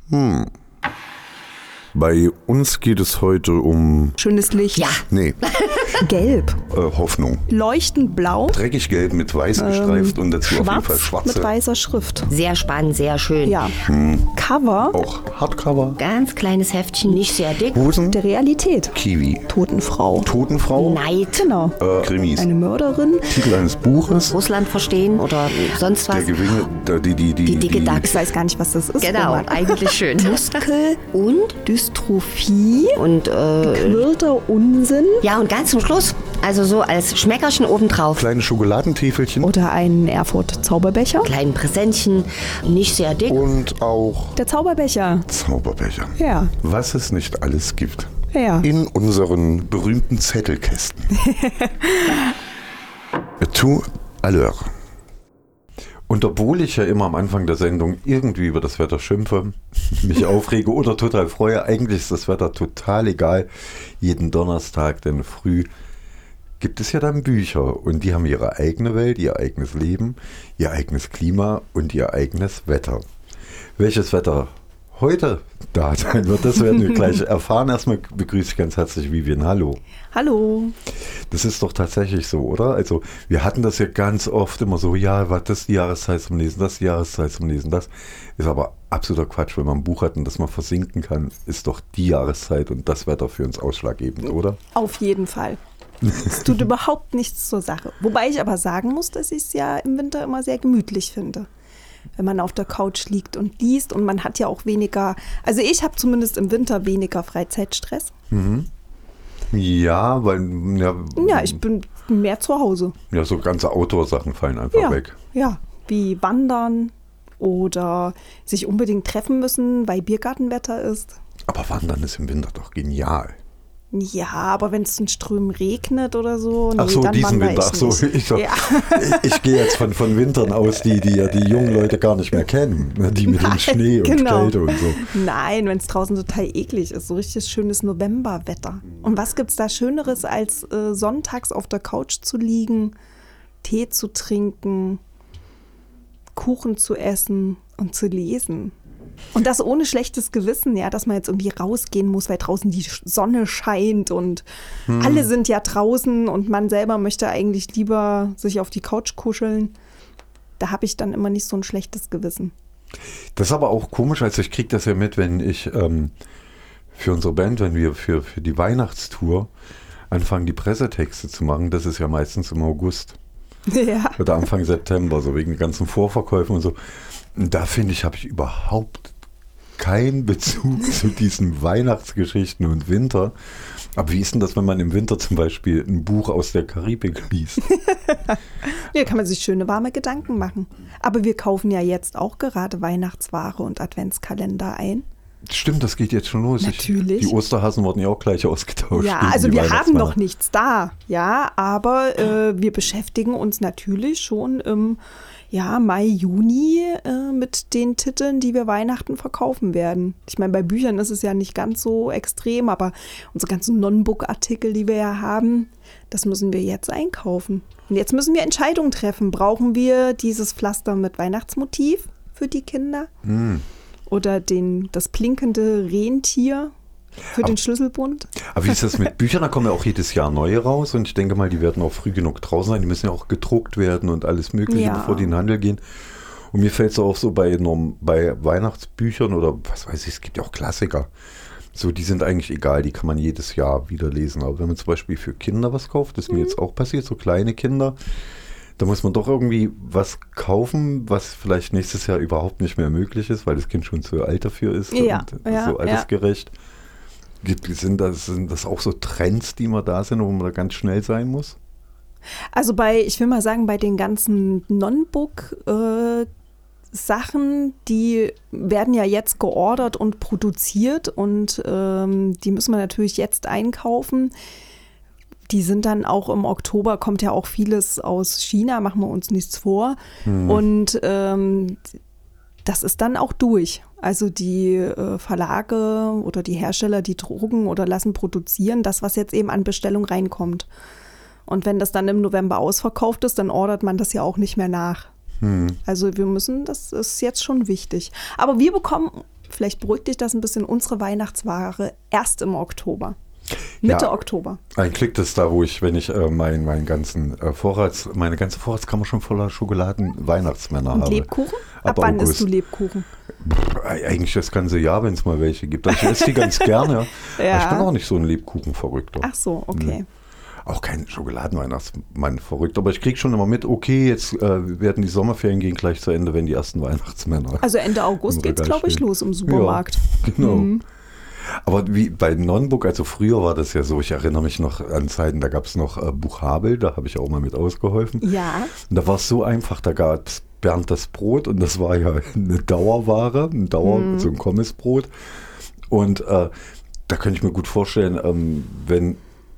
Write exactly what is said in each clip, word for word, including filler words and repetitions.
Hm. Bei uns geht es heute um... Schönes Licht. Ja. Nee, Gelb. äh, Hoffnung. Leuchtend blau. Dreckig gelb mit weiß gestreift und dazu auf jeden Fall Schwarz mit schwarze. weißer Schrift. Sehr spannend, sehr schön. Ja. Cover Auch Hardcover. Ganz kleines Heftchen, nicht sehr dick. Hosen. der Realität. Kiwi. Totenfrau. Totenfrau. Neid. Genau. Äh, Krimis. Eine Mörderin. Titel eines Buches. Russland verstehen oder sonst Der was. Gewinne, der, die, die, die, Die dicke Ich Dachs. weiß gar nicht, was das ist. Genau, Roman. eigentlich schön. Muskel. Und? Dystrophie. Und, äh, Quirlter Unsinn. ja, und ganz zum Schluss, also so als Schmeckerchen obendrauf. Kleine Schokoladentäfelchen. Oder ein Erfurt-Zauberbecher. Kleinen Präsentchen, nicht sehr dick. Und auch Der Zauberbecher. Zauberbecher. Ja. Was es nicht alles gibt. Ja. In unseren berühmten Zettelkästen. Tout à l'heure. Und obwohl ich ja immer am Anfang der Sendung irgendwie über das Wetter schimpfe, mich aufrege oder total freue, eigentlich ist das Wetter total egal. Jeden Donnerstag, denn früh gibt es ja dann Bücher und die haben ihre eigene Welt, ihr eigenes Leben, ihr eigenes Klima und ihr eigenes Wetter. Welches Wetter heute da sein wird, das werden wir gleich erfahren. Erstmal begrüße ich ganz herzlich Vivian. Hallo. Hallo. Das ist doch tatsächlich so, oder? Also wir hatten das ja ganz oft immer so, ja, was das ist die Jahreszeit zum Lesen, das ist die Jahreszeit zum Lesen, das ist aber absoluter Quatsch, wenn man ein Buch hat und das man versinken kann, ist doch die Jahreszeit und das Wetter für uns ausschlaggebend, oder? Auf jeden Fall. Es tut überhaupt nichts zur Sache. Wobei ich aber sagen muss, dass ich es ja im Winter immer sehr gemütlich finde. Wenn man auf der Couch liegt und liest und man hat ja auch weniger, also ich habe zumindest im Winter weniger Freizeitstress. Mhm. Ja, weil ja, Ja, ich bin mehr zu Hause. ja, so ganze Outdoor-Sachen fallen einfach Ja, weg. ja, wie wandern oder sich unbedingt treffen müssen, weil Biergartenwetter ist. Aber Wandern ist im Winter doch genial. Ja, aber wenn es in Strömen regnet oder so, nee, Ach so, dann diesen wandere Winter. Ach ich so, nicht. ich, so, Ja. ich, ich gehe jetzt von, von Wintern aus, die, die ja die jungen Leute gar nicht mehr kennen. ne, Die mit dem Nein, Schnee und genau. Kälte und so. Nein, wenn es draußen total eklig ist, so richtig schönes Novemberwetter. Und was gibt's da Schöneres, als äh, sonntags auf der Couch zu liegen, Tee zu trinken, Kuchen zu essen und zu lesen? Und das ohne schlechtes Gewissen, ja, dass man jetzt irgendwie rausgehen muss, weil draußen die Sonne scheint und hm. alle sind ja draußen und man selber möchte eigentlich lieber sich auf die Couch kuscheln. Da habe ich dann immer nicht so ein schlechtes Gewissen. Das ist aber auch komisch, also ich kriege das ja mit, wenn ich ähm, für unsere Band, wenn wir für, für die Weihnachtstour anfangen, die Pressetexte zu machen, das ist ja meistens im August. Ja. Oder Anfang September, so wegen den ganzen Vorverkäufen und so. Und da finde ich, habe ich überhaupt keinen Bezug zu diesen Weihnachtsgeschichten und Winter. Aber wie ist denn das, wenn man im Winter zum Beispiel ein Buch aus der Karibik liest? Ja, kann man sich schöne, warme Gedanken machen. Aber wir kaufen ja jetzt auch gerade Weihnachtsware und Adventskalender ein. Stimmt, das geht jetzt schon los. Natürlich. Ich, die Osterhasen wurden ja auch gleich ausgetauscht. Ja, gegen also die wir haben Weihnachtsmänner. noch nichts da, ja, aber äh, wir beschäftigen uns natürlich schon im ja, Mai, Juni äh, mit den Titeln, die wir Weihnachten verkaufen werden. Ich meine, bei Büchern ist es ja nicht ganz so extrem, aber unsere ganzen Non-Book-Artikel, die wir ja haben, das müssen wir jetzt einkaufen. Und jetzt müssen wir Entscheidungen treffen. Brauchen wir dieses Pflaster mit Weihnachtsmotiv für die Kinder? Hm. Oder den, das blinkende Rentier für aber, den Schlüsselbund? Aber wie ist das mit Büchern? Da kommen ja auch jedes Jahr neue raus und ich denke mal, die werden auch früh genug draußen sein. Die müssen ja auch gedruckt werden und alles Mögliche, Ja. bevor die in den Handel gehen. Und mir fällt es auch so bei, bei Weihnachtsbüchern oder was weiß ich, es gibt ja auch Klassiker. So, die sind eigentlich egal, die kann man jedes Jahr wieder lesen. Aber wenn man zum Beispiel für Kinder was kauft, das ist mir jetzt auch passiert, so kleine Kinder, da muss man doch irgendwie was kaufen, was vielleicht nächstes Jahr überhaupt nicht mehr möglich ist, weil das Kind schon zu alt dafür ist Ja, und ja, so ja. altersgerecht. Gibt, sind, das, sind das auch so Trends, die immer da sind, wo man da ganz schnell sein muss? Also bei, ich will mal sagen, bei den ganzen Non-Book äh, Sachen, die werden ja jetzt geordert und produziert und ähm, die müssen wir natürlich jetzt einkaufen. Die sind dann auch im Oktober, kommt ja auch vieles aus China, machen wir uns nichts vor. Hm. Und ähm, das ist dann auch durch. Also die äh, Verlage oder die Hersteller, die drucken oder lassen produzieren, das, was jetzt eben an Bestellung reinkommt. Und wenn das dann im November ausverkauft ist, dann ordert man das ja auch nicht mehr nach. Hm. Also wir müssen, das ist jetzt schon wichtig. Aber wir bekommen vielleicht beruhigt dich das ein bisschen, unsere Weihnachtsware erst im Oktober. Mitte Ja, Oktober. Ein Klick ist da, wo ich, wenn ich äh, mein, meinen ganzen äh, Vorrats, meine ganze Vorratskammer schon voller Schokoladen-Weihnachtsmänner Und habe. Lebkuchen? Ab, Ab wann August. isst du Lebkuchen? Pff, eigentlich das ganze Jahr, wenn es mal welche gibt. Also ich esse die ganz gerne. Ja. Aber ich bin auch nicht so ein Lebkuchen-Verrückter. Ach so, okay. Auch kein Schokoladenweihnachtsmann verrückt. Aber ich kriege schon immer mit, okay, jetzt äh, werden die Sommerferien gehen gleich zu Ende, wenn die ersten Weihnachtsmänner. Also Ende August im geht es, Regal glaube ich, stehen. los im Supermarkt. Ja, genau. Mhm. Aber wie bei Nonnenburg, also früher war das ja so, ich erinnere mich noch an Zeiten, da gab es noch äh, Buchhabel, da habe ich auch mal mit ausgeholfen. Ja. Und da war es so einfach, da gab es Bernd das Brot und das war ja eine Dauerware, ein Dauer, Mhm. so ein Kommissbrot. Und äh, da könnte ich mir gut vorstellen, ähm, wenn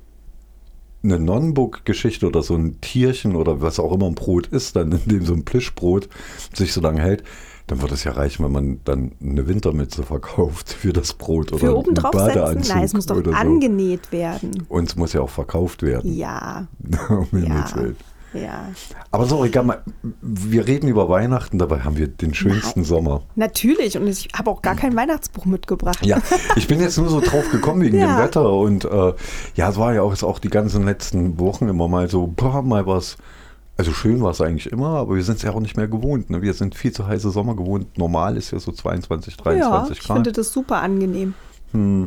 eine Nonnenburg-Geschichte oder so ein Tierchen oder was auch immer ein Brot ist, dann in dem so ein Plischbrot sich so lange hält, dann wird es ja reichen, wenn man dann eine Wintermütze verkauft für das Brot oder Für oben einen drauf setzen? Badeanzug Nein, es muss doch oder so. angenäht werden. Und es muss ja auch verkauft werden. Ja, Um Himmels ja, Willen. ja. Aber so, egal, mal, wir reden über Weihnachten, dabei haben wir den schönsten Nein. Sommer. Natürlich. Und ich habe auch gar kein Weihnachtsbuch mitgebracht. Ja, ich bin jetzt nur so drauf gekommen wegen Ja. dem Wetter und äh, ja, es war ja auch, ist auch die ganzen letzten Wochen immer mal so, boah, mal was. Also schön war es eigentlich immer, aber wir sind es ja auch nicht mehr gewohnt. Ne? Wir sind viel zu heiße Sommer gewohnt. Normal ist ja so zweiundzwanzig, Ja, dreiundzwanzig ich Grad. finde das super angenehm. Hm.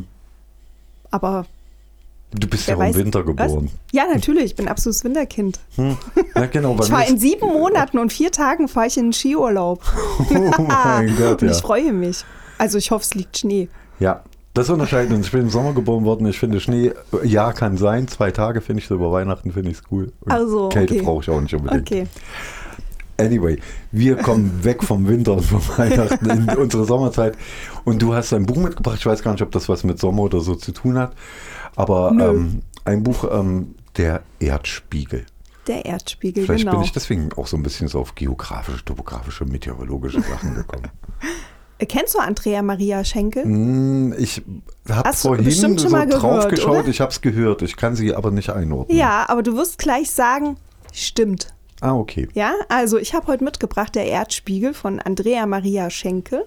Aber Du bist wer ja auch im weiß- Winter geboren. Was? Ja, natürlich. Ich bin absolutes Winterkind. Hm. Ja, genau. bei Ich mir fahre in ist- sieben Monaten und vier Tagen fahre ich in den Skiurlaub. Oh mein Gott, Und ja. ich freue mich. Also ich hoffe, es liegt Schnee. Ja, das unterscheidet uns. Ich bin im Sommer geboren worden. Ich finde Schnee, ja, kann sein. Zwei Tage finde ich so, über Weihnachten finde ich es cool. Und Also, Kälte okay. brauche ich auch nicht unbedingt. Okay. Anyway, wir kommen weg vom Winter und vom Weihnachten in unsere Sommerzeit. Und du hast ein Buch mitgebracht. Ich weiß gar nicht, ob das was mit Sommer oder so zu tun hat. Aber Nö. ähm, ein Buch, ähm, der Erdspiegel. Der Erdspiegel, Vielleicht genau. bin ich deswegen auch so ein bisschen so auf geografische, topografische, meteorologische Sachen gekommen. Kennst du Andrea Maria Schenkel? Hm, Ich habe Hast du vorhin bestimmt schon so mal drauf gehört, geschaut. oder? Ich habe es gehört. Ich kann sie aber nicht einordnen. Ja, aber du wirst gleich sagen, stimmt. Ah, okay. Ja, also ich habe heute mitgebracht der Erdspiegel von Andrea Maria Schenkel.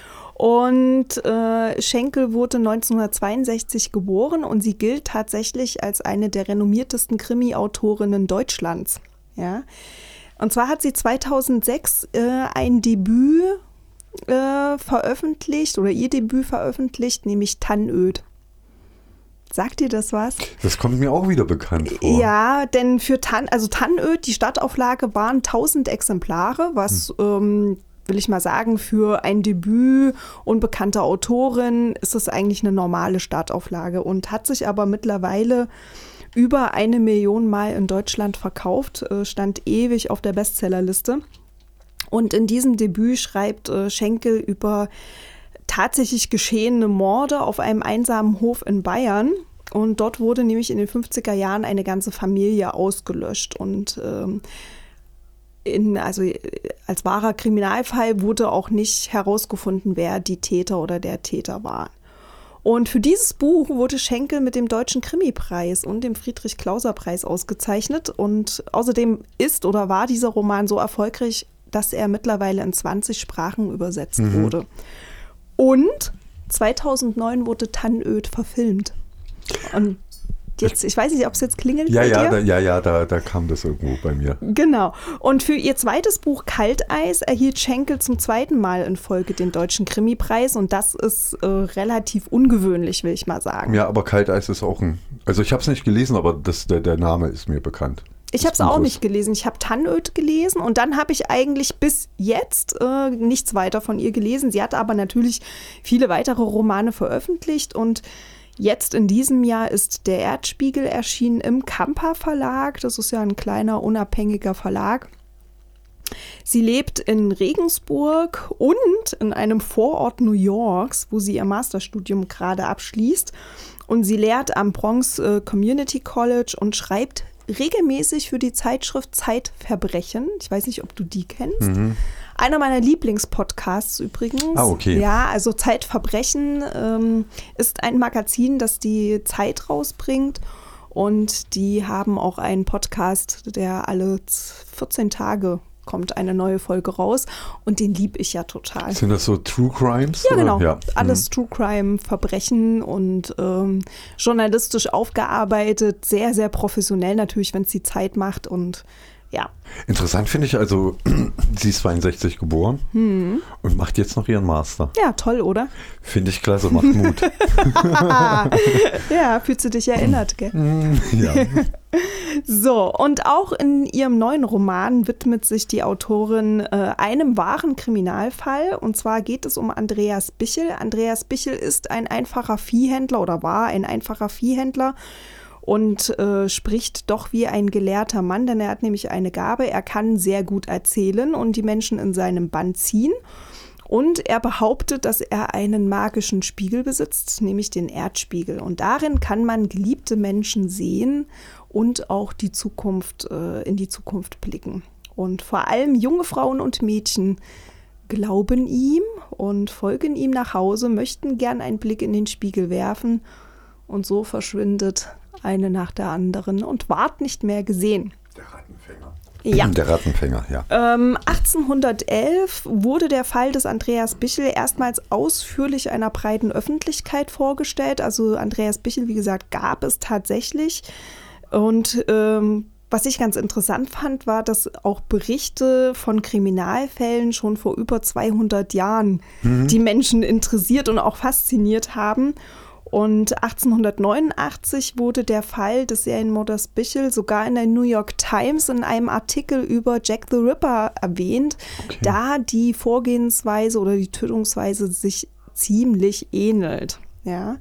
Und äh, Schenkel wurde neunzehnhundertzweiundsechzig geboren und sie gilt tatsächlich als eine der renommiertesten Krimi-Autorinnen Deutschlands. Ja? Und zwar hat sie zweitausendsechs äh, ein Debüt äh, veröffentlicht oder ihr Debüt veröffentlicht, nämlich Tannöd. Sagt dir das was? Das kommt mir auch wieder bekannt vor. Ja, denn für Tann, also Tannöd, die Stadtauflage waren tausend Exemplare, was, ähm, will ich mal sagen, für ein Debüt unbekannter Autorin ist das eigentlich eine normale Startauflage und hat sich aber mittlerweile über eine Million Mal in Deutschland verkauft, äh, stand ewig auf der Bestsellerliste. Und in diesem Debüt schreibt äh, Schenkel über tatsächlich geschehene Morde auf einem einsamen Hof in Bayern. Und dort wurde nämlich in den fünfziger Jahren eine ganze Familie ausgelöscht. Und ähm, in, also als wahrer Kriminalfall wurde auch nicht herausgefunden, wer die Täter oder der Täter war. Und für dieses Buch wurde Schenkel mit dem Deutschen Krimipreis und dem Friedrich-Klauser-Preis ausgezeichnet. Und außerdem ist oder war dieser Roman so erfolgreich, dass er mittlerweile in zwanzig Sprachen übersetzt Mhm. wurde. Und zweitausendneun wurde Tannöd verfilmt. Und jetzt, ich weiß nicht, ob es jetzt klingelt Ja, bei ja, dir. da, ja, ja, da, da kam das irgendwo bei mir. Genau. Und für ihr zweites Buch Kalteis erhielt Schenkel zum zweiten Mal in Folge den Deutschen Krimipreis. Und das ist äh, relativ ungewöhnlich, will ich mal sagen. Ja, aber Kalteis ist auch ein. Also ich habe es nicht gelesen, aber das, der, der Name ist mir bekannt. Ich Das habe es auch Buch nicht ist- gelesen. Ich habe Tannöd gelesen und dann habe ich eigentlich bis jetzt äh, nichts weiter von ihr gelesen. Sie hat aber natürlich viele weitere Romane veröffentlicht und jetzt in diesem Jahr ist der Erdspiegel erschienen im Kampa Verlag. Das ist ja ein kleiner, unabhängiger Verlag. Sie lebt in Regensburg und in einem Vorort New Yorks, wo sie ihr Masterstudium gerade abschließt. Und sie lehrt am Bronx äh, Community College und schreibt regelmäßig für die Zeitschrift Zeitverbrechen. Ich weiß nicht, ob du die kennst. Mhm. Einer meiner Lieblingspodcasts übrigens. Ah, okay. Ja, also Zeitverbrechen ähm, ist ein Magazin, das die Zeit rausbringt. Und die haben auch einen Podcast, der alle vierzehn Tage kommt eine neue Folge raus und den liebe ich ja total. Sind das so True Crimes? Ja, genau. Ja. Alles Mhm. True Crime, Verbrechen und ähm, journalistisch aufgearbeitet, sehr, sehr professionell natürlich, wenn es die Zeit macht und ja. Interessant finde ich also, sie ist zweiundsechzig geboren Hm. und macht jetzt noch ihren Master. Ja, toll, oder? Finde ich klasse, macht Mut. Ja, fühlst du dich erinnert, gell? Ja. So, und auch in ihrem neuen Roman widmet sich die Autorin äh, einem wahren Kriminalfall. Und zwar geht es um Andreas Bichel. Andreas Bichel ist ein einfacher Viehhändler oder war ein einfacher Viehhändler und äh, spricht doch wie ein gelehrter Mann, denn er hat nämlich eine Gabe. Er kann sehr gut erzählen und die Menschen in seinem Bann ziehen. Und er behauptet, dass er einen magischen Spiegel besitzt, nämlich den Erdspiegel. Und darin kann man geliebte Menschen sehen und auch die Zukunft, äh, in die Zukunft blicken. Und vor allem junge Frauen und Mädchen glauben ihm und folgen ihm nach Hause, möchten gern einen Blick in den Spiegel werfen. Und so verschwindet eine nach der anderen und ward nicht mehr gesehen. Der Rattenfänger. Ja. Der Rattenfänger, ja. Ähm, achtzehnhundertelf wurde der Fall des Andreas Bichel erstmals ausführlich einer breiten Öffentlichkeit vorgestellt. Also Andreas Bichel, wie gesagt, gab es tatsächlich. Und ähm, was ich ganz interessant fand, war, dass auch Berichte von Kriminalfällen schon vor über zweihundert Jahren mhm. die Menschen interessiert und auch fasziniert haben. Und achtzehnhundertneunundachtzig wurde der Fall des Serienmorders Bichel sogar in der New York Times in einem Artikel über Jack the Ripper erwähnt, okay. da die Vorgehensweise oder die Tötungsweise sich ziemlich ähnelt. Ja.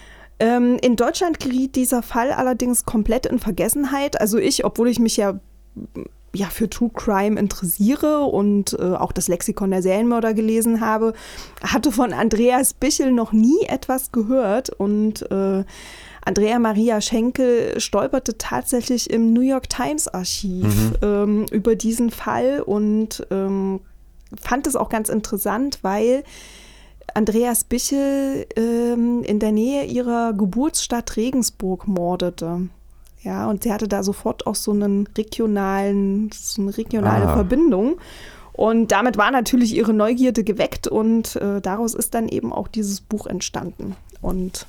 Ähm, in Deutschland geriet dieser Fall allerdings komplett in Vergessenheit. Also ich, obwohl ich mich ja ja, für True Crime interessiere und äh, auch das Lexikon der Serienmörder gelesen habe, hatte von Andreas Bichel noch nie etwas gehört. Und äh, Andrea Maria Schenkel stolperte tatsächlich im New York Times Archiv mhm. ähm, über diesen Fall und ähm, fand es auch ganz interessant, weil Andreas Bichel ähm, in der Nähe ihrer Geburtsstadt Regensburg mordete. Ja, und sie hatte da sofort auch so einen regionalen, so eine regionale ah. Verbindung. Und damit war natürlich ihre Neugierde geweckt und äh, daraus ist dann eben auch dieses Buch entstanden. Und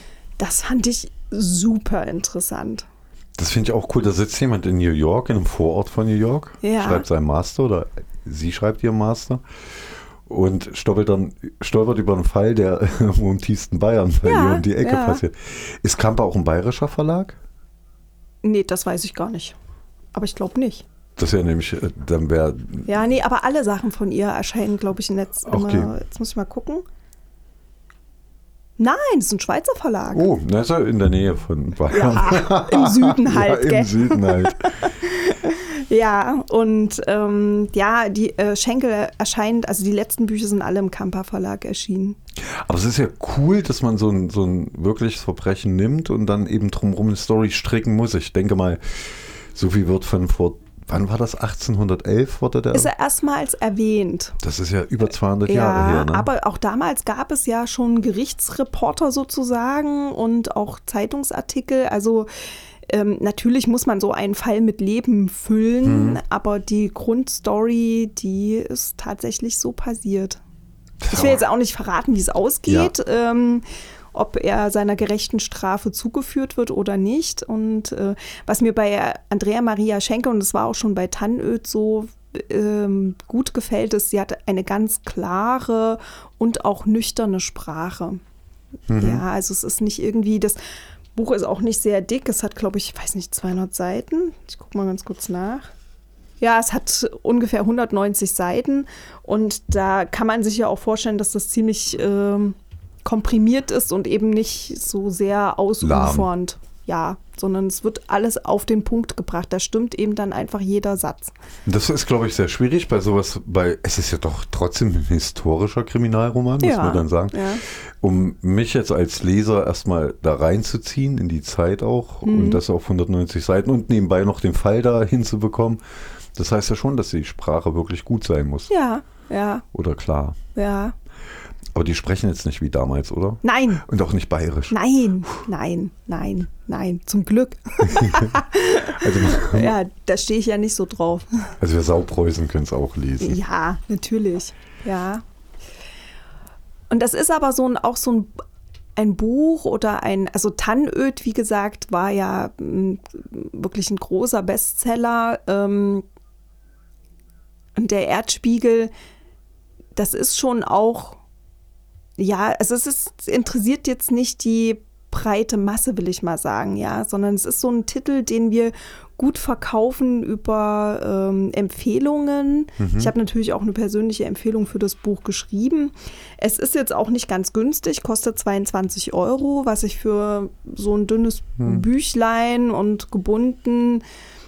das fand ich super interessant. Das finde ich auch cool. Da sitzt jemand in New York, in einem Vorort von New York, ja. schreibt seinen Master oder sie schreibt ihren Master und stolpert dann stolpert über einen Fall, der im tiefsten Bayern bei ja, ihr um die Ecke ja. passiert. Ist Kamper auch ein bayerischer Verlag? Nee, das weiß ich gar nicht. Aber ich glaube nicht. Das wäre nämlich, dann wäre... Ja, nee, aber alle Sachen von ihr erscheinen, glaube ich, im Netz okay. immer. Jetzt muss ich mal gucken. Nein, das ist ein Schweizer Verlag. Oh, das ist ja in der Nähe von Bayern. Ja, im Süden halt, ja, gell? im Süden halt. Ja, und ähm, ja, die äh, Schenkel erscheint, also die letzten Bücher sind alle im Kamper Verlag erschienen. Aber es ist ja cool, dass man so ein, so ein wirkliches Verbrechen nimmt und dann eben drumherum eine Story stricken muss. Ich denke mal, so viel wird von vor, wann war das? achtzehnhundertelf wurde der? Ist er erstmals erwähnt. Das ist ja über zweihundert ja, Jahre her, ne? Aber auch damals gab es ja schon Gerichtsreporter sozusagen und auch Zeitungsartikel, also Ähm, natürlich muss man so einen Fall mit Leben füllen, mhm. aber die Grundstory, die ist tatsächlich so passiert. Ich will jetzt auch nicht verraten, wie es ausgeht, ja. ähm, ob er seiner gerechten Strafe zugeführt wird oder nicht. Und äh, was mir bei Andrea Maria Schenkel, und das war auch schon bei Tannöd so, ähm, gut gefällt, ist, sie hat eine ganz klare und auch nüchterne Sprache. Mhm. Ja, also es ist nicht irgendwie das Buch ist auch nicht sehr dick. Es hat, glaube ich, weiß nicht, zweihundert Seiten. Ich gucke mal ganz kurz nach. Ja, es hat ungefähr hundertneunzig Seiten. Und da kann man sich ja auch vorstellen, dass das ziemlich ähm, komprimiert ist und eben nicht so sehr ausufernd. Ja, sondern es wird alles auf den Punkt gebracht. Da stimmt eben dann einfach jeder Satz. Das ist, glaube ich, sehr schwierig bei sowas, weil es ist ja doch trotzdem ein historischer Kriminalroman, muss ja, man dann sagen. Ja. Um mich jetzt als Leser erstmal da reinzuziehen, in die Zeit auch, mhm. und das auf hundertneunzig Seiten und nebenbei noch den Fall da hinzubekommen. Das heißt ja schon, dass die Sprache wirklich gut sein muss. Ja, ja. Oder klar. Ja. Aber die sprechen jetzt nicht wie damals, oder? Nein. Und auch nicht bayerisch. Nein, nein, nein, nein. Zum Glück. Also, ja, da stehe ich ja nicht so drauf. also wir Saupreußen können es auch lesen. Ja, natürlich. Ja. Und das ist aber so ein, auch so ein, ein Buch oder ein, also Tannöd, wie gesagt, war ja m, wirklich ein großer Bestseller. Ähm, und der Erdspiegel, das ist schon auch, ja, also es ist, interessiert jetzt nicht die breite Masse, will ich mal sagen, ja, sondern es ist so ein Titel, den wir gut verkaufen über ähm, Empfehlungen. Mhm. Ich habe natürlich auch eine persönliche Empfehlung für das Buch geschrieben. Es ist jetzt auch nicht ganz günstig, kostet zweiundzwanzig Euro, was ich für so ein dünnes mhm. Büchlein und gebunden,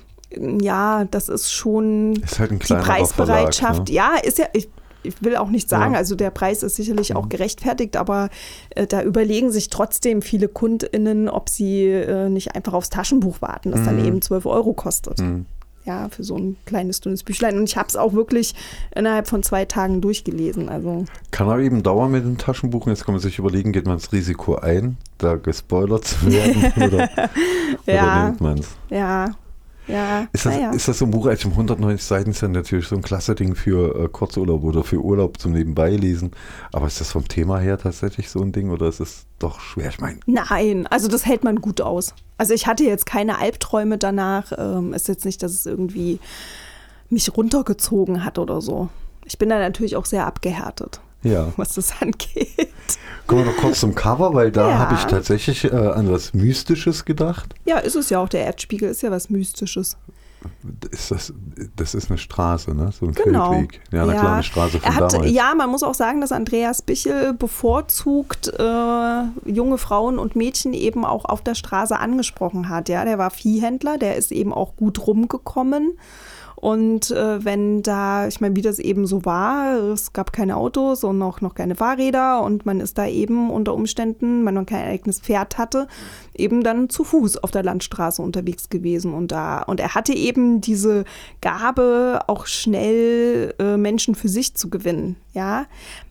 ja, das ist schon ist halt ein die Preisbereitschaft. Verlag, ne? Ja, ist ja, ich, ich will auch nicht sagen, ja. also der Preis ist sicherlich auch gerechtfertigt, aber äh, da überlegen sich trotzdem viele KundInnen, ob sie äh, nicht einfach aufs Taschenbuch warten, das mhm. dann eben zwölf Euro kostet. Mhm. Ja, für so ein kleines, dünnes Büchlein. Und ich habe es auch wirklich innerhalb von zwei Tagen durchgelesen. Also. Kann aber eben dauern mit dem Taschenbuch. Jetzt kann man sich überlegen, geht man das Risiko ein, da gespoilert zu werden oder, ja. oder nimmt man es? Ja. Ja, ist, das, ja. ist das so ein Buch, als um hundertneunzig Seiten ist ja natürlich so ein klasse Ding für äh, Kurzurlaub oder für Urlaub zum Nebenbeilesen. Aber ist das vom Thema her tatsächlich so ein Ding oder ist es doch schwer? Ich meine. Nein, also das hält man gut aus. Also ich hatte jetzt keine Albträume danach. Ähm, ist jetzt nicht, dass es irgendwie mich runtergezogen hat oder so. Ich bin da natürlich auch sehr abgehärtet, ja. was das angeht. Kommen wir noch kurz zum Cover, weil da ja. habe ich tatsächlich äh, an was Mystisches gedacht. Ja, ist es ja auch. Der Erdspiegel ist ja was Mystisches. Ist das, das ist eine Straße, ne? So ein genau. Feldweg. Ja, eine ja. kleine Straße von er hat, damals. Ja, man muss auch sagen, dass Andreas Bichel bevorzugt äh, junge Frauen und Mädchen eben auch auf der Straße angesprochen hat. Ja, der war Viehhändler, der ist eben auch gut rumgekommen. Und äh, wenn da, ich meine, wie das eben so war, es gab keine Autos und auch noch keine Fahrräder und man ist da eben unter Umständen, wenn man kein eigenes Pferd hatte, eben dann zu Fuß auf der Landstraße unterwegs gewesen. Und da, und er hatte eben diese Gabe, auch schnell äh, Menschen für sich zu gewinnen. Ja,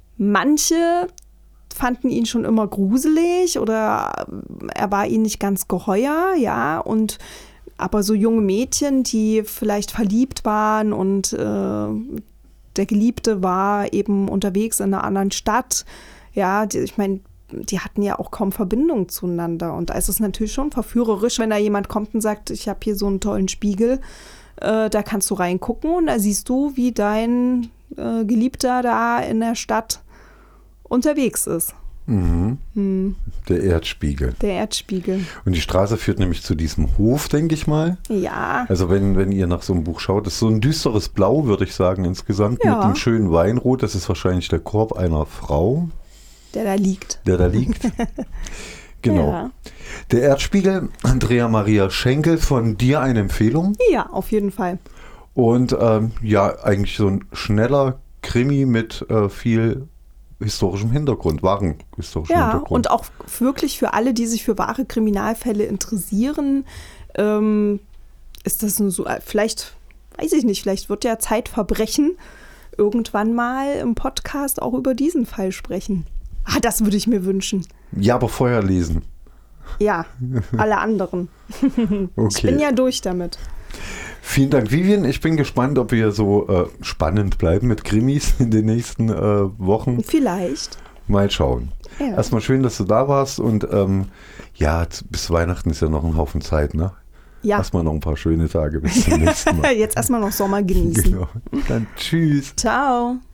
manche fanden ihn schon immer gruselig oder er war ihnen nicht ganz geheuer, ja, und aber so junge Mädchen, die vielleicht verliebt waren und äh, der Geliebte war eben unterwegs in einer anderen Stadt, ja, die, ich meine, die hatten ja auch kaum Verbindung zueinander. Und da ist es natürlich schon verführerisch, wenn da jemand kommt und sagt, ich habe hier so einen tollen Spiegel, äh, da kannst du reingucken und da siehst du, wie dein äh, Geliebter da in der Stadt unterwegs ist. Mhm. Hm. Der Erdspiegel. Der Erdspiegel. Und die Straße führt nämlich zu diesem Hof, denke ich mal. Ja. Also wenn, wenn ihr nach so einem Buch schaut, das ist so ein düsteres Blau, würde ich sagen, insgesamt, ja. mit einem schönen Weinrot. Das ist wahrscheinlich der Korb einer Frau. Der da liegt. Der da liegt. Genau. Ja. Der Erdspiegel, Andrea Maria Schenkel, von dir eine Empfehlung. Ja, auf jeden Fall. Und ähm, ja, eigentlich so ein schneller Krimi mit äh, viel historischem Hintergrund, wahren historischem ja, Hintergrund. Und auch wirklich für alle, die sich für wahre Kriminalfälle interessieren, ähm, ist das so, vielleicht, weiß ich nicht, vielleicht wird ja Zeitverbrechen irgendwann mal im Podcast auch über diesen Fall sprechen. Ah, das würde ich mir wünschen. Ja, aber vorher lesen. Ja, alle anderen. Okay. Ich bin ja durch damit. Vielen Dank, Vivian. Ich bin gespannt, ob wir so äh, spannend bleiben mit Krimis in den nächsten äh, Wochen. Vielleicht. Mal schauen. Ja. Erstmal schön, dass du da warst und ähm, ja, bis Weihnachten ist ja noch ein Haufen Zeit, ne? Ja. Erstmal noch ein paar schöne Tage bis zum nächsten Mal. Jetzt erstmal noch Sommer genießen. Genau. Dann tschüss. Ciao.